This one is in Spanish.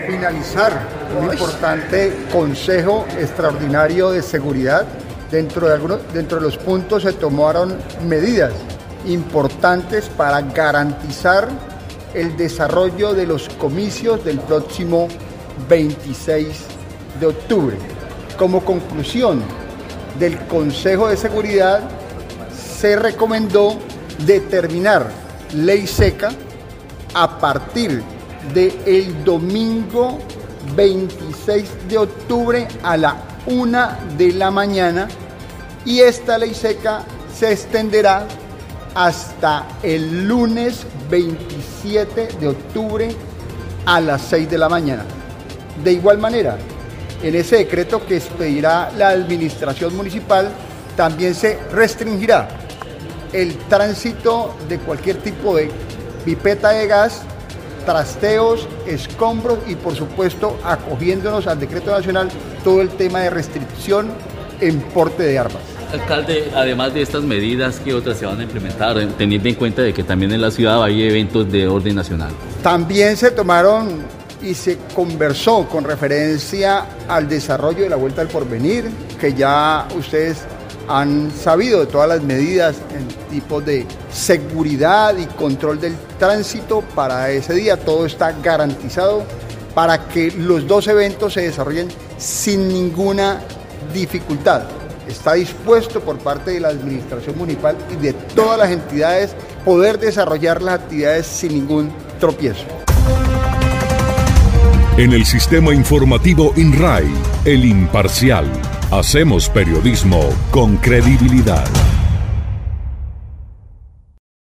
finalizar un importante Consejo Extraordinario de Seguridad. Dentro de los puntos se tomaron medidas importantes para garantizar el desarrollo de los comicios del próximo 26 de octubre. Como conclusión del Consejo de Seguridad, se recomendó determinar ley seca a partir del domingo 26 de octubre a la 1 de la mañana, y esta ley seca se extenderá hasta el lunes 27 de octubre a las 6 de la mañana. De igual manera, en ese decreto que expedirá la administración municipal, también se restringirá el tránsito de cualquier tipo de pipeta de gas, trasteos, escombros y, por supuesto, acogiéndonos al decreto nacional, todo el tema de restricción en porte de armas. Alcalde, además de estas medidas, ¿qué otras se van a implementar, teniendo en cuenta de que también en la ciudad hay eventos de orden nacional? También se tomaron y se conversó con referencia al desarrollo de la Vuelta al Porvenir, que ya ustedes han sabido de todas las medidas en tipos de seguridad y control del tránsito para ese día. Todo está garantizado para que los dos eventos se desarrollen sin ninguna dificultad. Está dispuesto por parte de la administración municipal y de todas las entidades poder desarrollar las actividades sin ningún tropiezo. En el sistema informativo INRAI, El Imparcial, hacemos periodismo con credibilidad.